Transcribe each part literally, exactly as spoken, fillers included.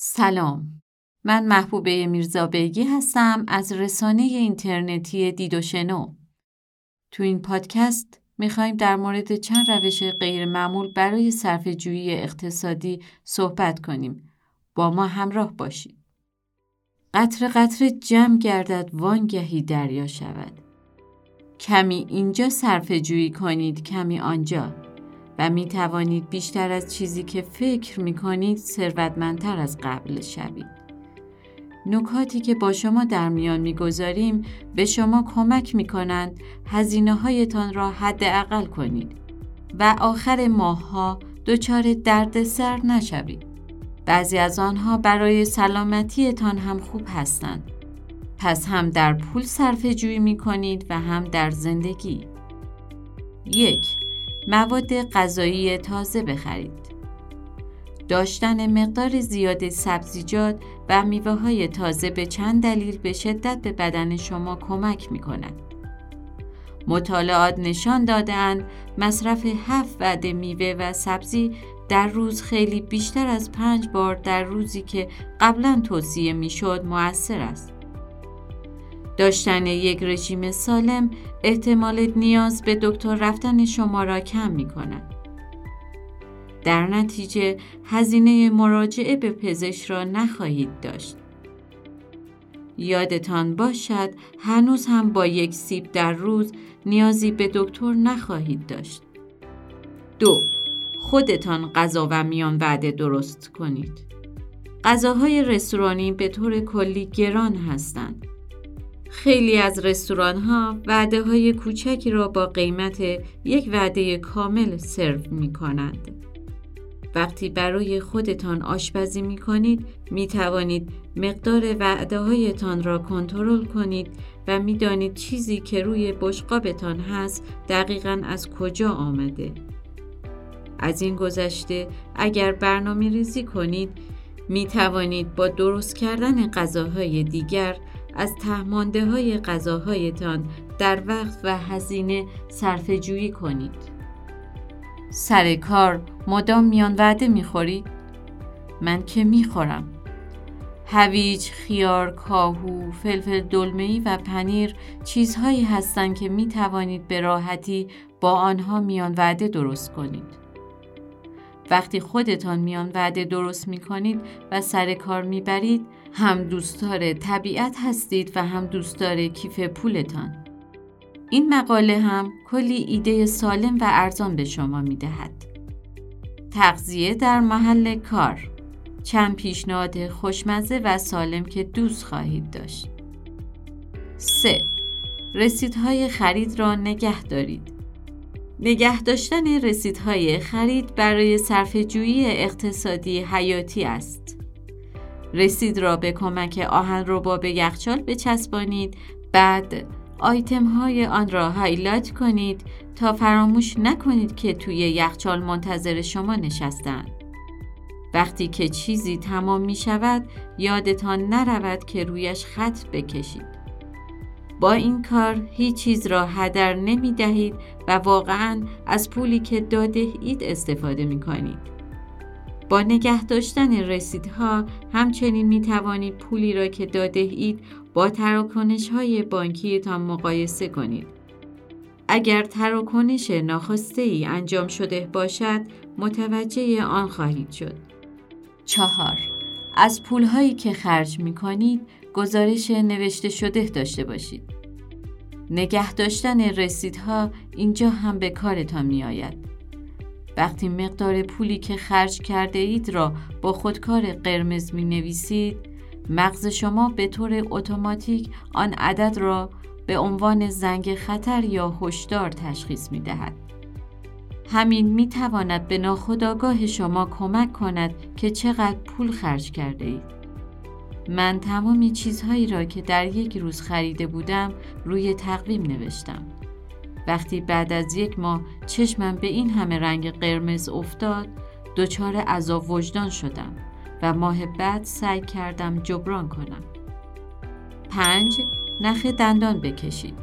سلام، من محبوبه میرزابیگی هستم از رسانه اینترنتی دید و شنو. تو این پادکست میخوایم در مورد چند روش غیر معمول برای صرفه‌جویی اقتصادی صحبت کنیم. با ما همراه باشید. قطره قطره جمع گردد وانگهی دریا شود. کمی اینجا صرفه‌جویی کنید، کمی آنجا. و می توانید بیشتر از چیزی که فکر می کنید ثروتمندتر از قبل شوید. نکاتی که با شما در میان می گذاریم به شما کمک می کنند هزینه هایتان را حداقل کنید و آخر ماه ها دچار دردسر نشوید. بعضی از آنها برای سلامتیتان هم خوب هستند. پس هم در پول صرفه جویی می کنید و هم در زندگی. یک، مواد غذایی تازه بخرید. داشتن مقدار زیاد سبزیجات و میوه‌های تازه به چند دلیل به شدت به بدن شما کمک می‌کند. مطالعات نشان داده‌اند مصرف هفت وعده میوه و سبزی در روز خیلی بیشتر از پنج بار در روزی که قبلاً توصیه می‌شد مؤثر است. داشتن یک رژیم سالم احتمال نیاز به دکتر رفتن شما را کم می کند. در نتیجه هزینه مراجعه به پزشک را نخواهید داشت. یادتان باشد هنوز هم با یک سیب در روز نیازی به دکتر نخواهید داشت. دو، خودتان غذا و میان وعده درست کنید. غذاهای رستورانی به طور کلی گران هستند. خیلی از رستوران‌ها وعده‌های کوچکی را با قیمت یک وعده کامل سرو می‌کنند. وقتی برای خودتان آشپزی می‌کنید، می‌توانید مقدار وعده‌هایتان را کنترل کنید و می‌دانید چیزی که روی بشقابتان هست دقیقاً از کجا آمده. از این گذشته اگر برنامه‌ریزی کنید، می‌توانید با درست کردن غذاهای دیگر از تهمانده‌های غذاهایتان در وقت و هزینه صرفه‌جویی کنید. سر کار مدام میان وعده می‌خورید؟ من که می‌خورم. هویج، خیار، کاهو، فلفل دلمه‌ای و پنیر چیزهایی هستند که می‌توانید به راحتی با آنها میان وعده درست کنید. وقتی خودتان میان وعده درست می‌کنید و سر کار می‌برید، هم دوستدار طبیعت هستید و هم دوستدار کیف پولتان. این مقاله هم کلی ایده سالم و ارزان به شما می‌دهد. تغذیه در محل کار. چند پیشنهاد خوشمزه و سالم که دوست خواهید داشت. سه، رسیدهای خرید را نگه دارید. نگه داشتن رسیدهای خرید برای صرفه‌جویی اقتصادی حیاتی است. رسید را به کمک آهنربا به یخچال بچسبانید، بعد آیتم های آن را هایلایت کنید تا فراموش نکنید که توی یخچال منتظر شما نشستند. وقتی که چیزی تمام می شود، یادتان نرود که رویش خط بکشید. با این کار هیچ چیز را هدر نمی دهید و واقعاً از پولی که داده اید استفاده می کنید. با نگه داشتن رسیدها همچنین می توانید پولی را که داده اید با تراکنش‌های بانکیتان مقایسه کنید. اگر تراکنش ناخواسته ای انجام شده باشد، متوجه آن خواهید شد. چهار، از پولهایی که خرج می کنید گزارش نوشته شده داشته باشید. نگه داشتن رسیدها اینجا هم به کارتان می آید. وقتی مقدار پولی که خرج کرده اید را با خودکار قرمز می نویسید، مغز شما به طور اتوماتیک آن عدد را به عنوان زنگ خطر یا هشدار تشخیص می دهد. همین می تواند به ناخودآگاه شما کمک کند که چقدر پول خرج کرده اید. من تمامی چیزهایی را که در یک روز خریده بودم روی تقویم نوشتم. وقتی بعد از یک ماه چشمم به این همه رنگ قرمز افتاد، دچار عذاب وجدان شدم و ماه بعد سعی کردم جبران کنم. پنج، نخ دندان بکشید.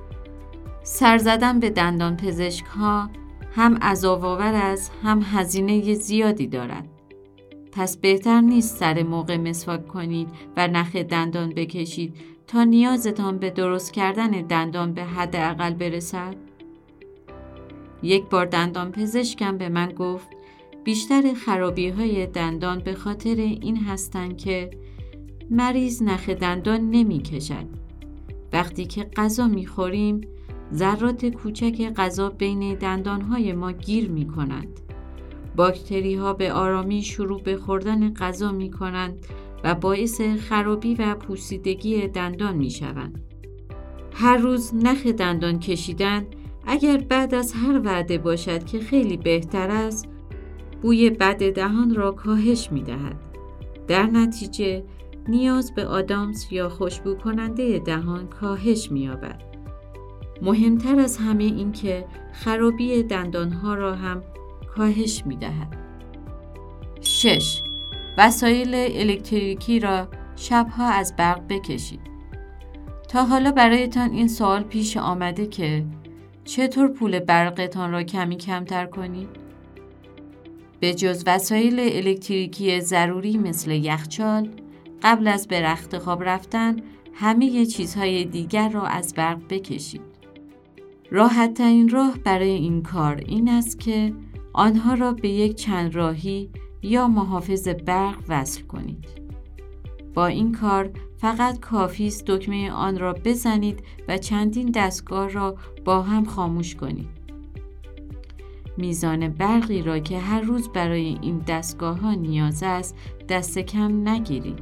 سر زدن به دندان پزشک ها هم عذاب‌آور است هم هزینه زیادی دارد. پس بهتر نیست سر موقع مسواک کنید و نخ دندان بکشید تا نیازتان به درست کردن دندان به حداقل برسد؟ یک بار دندان پزشکم به من گفت بیشتر خرابی های دندان به خاطر این هستند که مریض نخ دندان نمی کشد. وقتی که غذا می خوریم، ذرات کوچک غذا بین دندان های ما گیر می کنند. باکتری ها به آرامی شروع به خوردن غذا می کنند و باعث خرابی و پوسیدگی دندان می شوند. هر روز نخ دندان کشیدن اگر بعد از هر وعده باشد که خیلی بهتر است، بوی بد دهان را کاهش می دهد. در نتیجه نیاز به آدامس یا خوشبو کننده دهان کاهش می یابد. مهمتر از همه این که خرابی دندانها را هم کاهش می دهد. شش. وسایل الکتریکی را شبها از برق بکشید. تا حالا برایتان این سوال پیش آمده که چطور پول برقتان را کمی کمتر کنید؟ به جز وسایل الکتریکی ضروری مثل یخچال، قبل از به رخت خواب رفتن همه چیزهای دیگر را از برق بکشید. راحت ترین راه برای این کار این است که آنها را به یک چند راهی یا محافظ برق وصل کنید. با این کار فقط کافی است دکمه آن را بزنید و چندین دستگاه را با هم خاموش کنید. میزان برقی را که هر روز برای این دستگاه ها نیاز است دست کم نگیرید.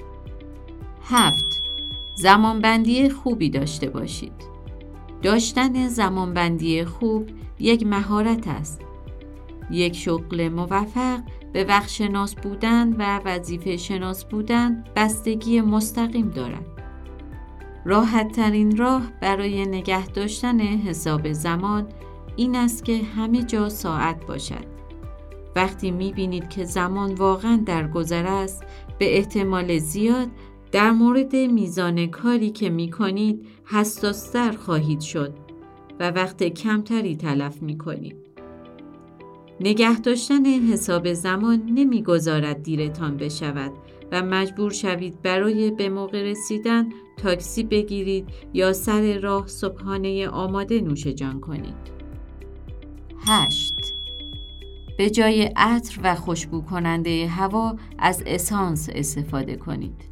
هفت. زمانبندی خوبی داشته باشید. داشتن زمانبندی خوب یک مهارت است. یک شغل موفق به وقت شناس بودن و وظیفه شناس بودن بستگی مستقیم دارد. راحت ترین راه برای نگه داشتن حساب زمان این است که همه جا ساعت باشد. وقتی می‌بینید که زمان واقعاً درگذر است، به احتمال زیاد در مورد میزان کاری که می‌کنید حساس‌تر خواهید شد و وقت کمتری تلف می‌کنید. نگه داشتن حساب زمان نمی‌گذارد دیرتان بشود و مجبور شوید برای به موقع رسیدن تاکسی بگیرید یا سر راه صبحانه آماده نوش جان کنید. هشت. به جای عطر و خوشبو کننده هوا از اسانس استفاده کنید.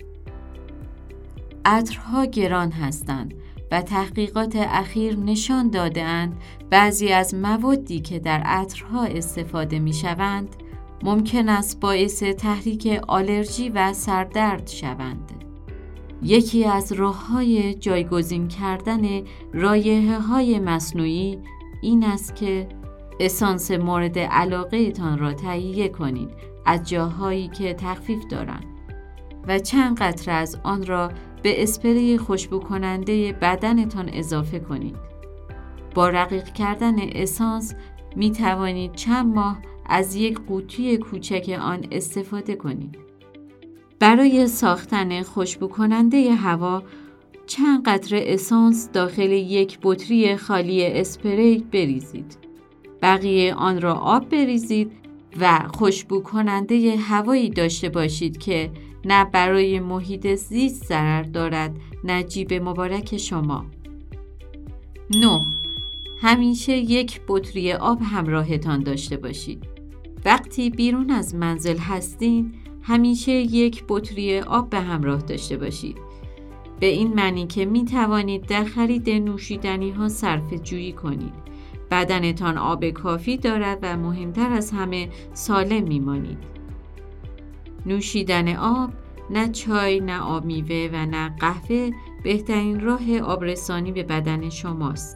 عطرها گران هستند و تحقیقات اخیر نشان داده‌اند بعضی از موادی که در عطرها استفاده می‌شوند ممکن است باعث تحریک آلرژی و سردرد شوند. یکی از راه‌های جایگزین کردن رایحه‌های مصنوعی این است که اسانس مورد علاقه تان را تهیه کنید از جاهایی که تخفیف دارند و چند قطره از آن را به اسپری خوشبو کننده بدنتان اضافه کنید. با رقیق کردن اسانس می توانید چند ماه از یک قوطی کوچک آن استفاده کنید. برای ساختن خوشبو کننده هوا چند قطره اسانس داخل یک بطری خالی اسپری بریزید. بقیه آن را آب بریزید و خوشبو کننده هوایی داشته باشید که نه برای محیط زیست ضرر دارد نه جیب مبارک شما. نه. همیشه یک بطری آب همراهتان داشته باشید. وقتی بیرون از منزل هستین همیشه یک بطری آب به همراه داشته باشید. به این معنی که می توانید در خرید نوشیدنی ها صرفه جویی کنید. بدنتان آب کافی دارد و مهمتر از همه سالم میمانید. نوشیدن آب، نه چای، نه آب میوه و نه قهوه بهترین راه آبرسانی به بدن شماست.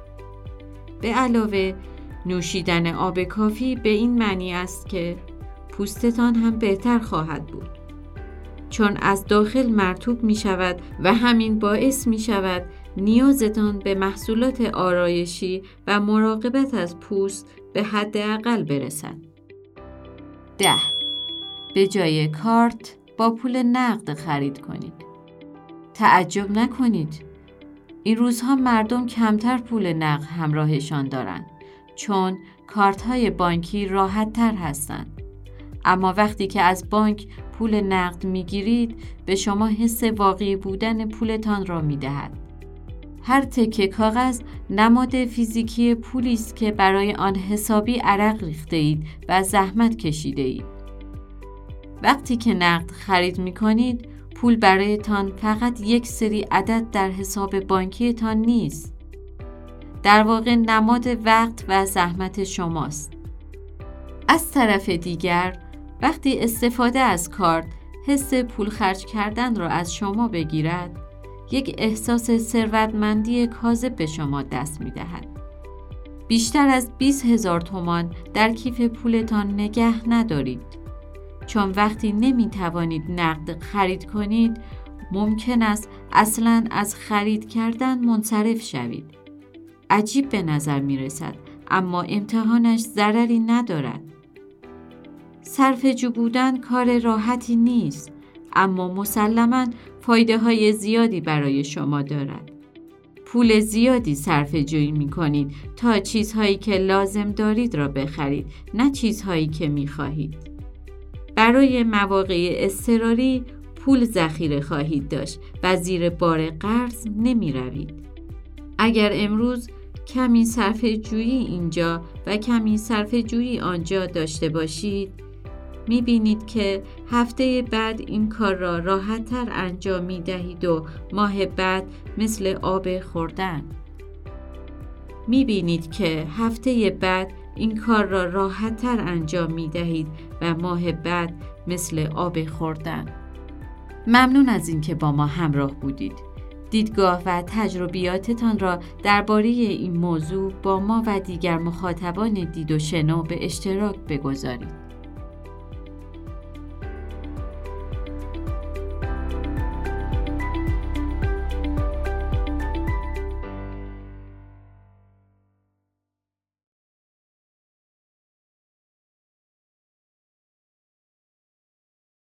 به علاوه نوشیدن آب کافی به این معنی است که پوستتان هم بهتر خواهد بود، چون از داخل مرطوب می شود و همین باعث می شود نیازتان به محصولات آرایشی و مراقبت از پوست به حداقل برسد. ده. به جای کارت با پول نقد خرید کنید. تعجب نکنید. این روزها مردم کمتر پول نقد همراهشان دارند، چون کارت های بانکی راحت تر هستند. اما وقتی که از بانک پول نقد میگیرید به شما حس واقعی بودن پولتان را میدهد. هر تکه کاغذ نماد فیزیکی پولی است که برای آن حسابی عرق ریخته اید و زحمت کشیده اید. وقتی که نقد خرید می کنید، پول برایتان فقط یک سری عدد در حساب بانکیتان نیست. در واقع نماد وقت و زحمت شماست. از طرف دیگر، وقتی استفاده از کارت حس پول خرج کردن را از شما بگیرد، یک احساس ثروتمندی کاذب به شما دست می دهد. بیشتر از بیست هزار تومان در کیف پولتان نگه ندارید. چون وقتی نمی توانید نقد خرید کنید، ممکن است اصلاً از خرید کردن منصرف شوید. عجیب به نظر می رسد، اما امتحانش ضرری ندارد. صرفه‌جو بودن کار راحتی نیست، اما مسلماً فایده های زیادی برای شما دارد. پول زیادی صرفه‌جویی می کنید تا چیزهایی که لازم دارید را بخرید، نه چیزهایی که می خواهید. برای مواقع اضطراری پول ذخیره خواهید داشت و زیر بار قرض نمی روید. اگر امروز کمی صرفه‌جویی اینجا و کمی صرفه‌جویی آنجا داشته باشید، می بینید که هفته بعد این کار را راحت‌تر انجام می دهید و ماه بعد مثل آب خوردن. می بینید که هفته بعد این کار را راحت‌تر انجام می دهید و ماه بعد مثل آب خوردن. ممنون از اینکه با ما همراه بودید. دیدگاه و تجربیاتتان را درباره این موضوع با ما و دیگر مخاطبان دید و شنو به اشتراک بگذارید.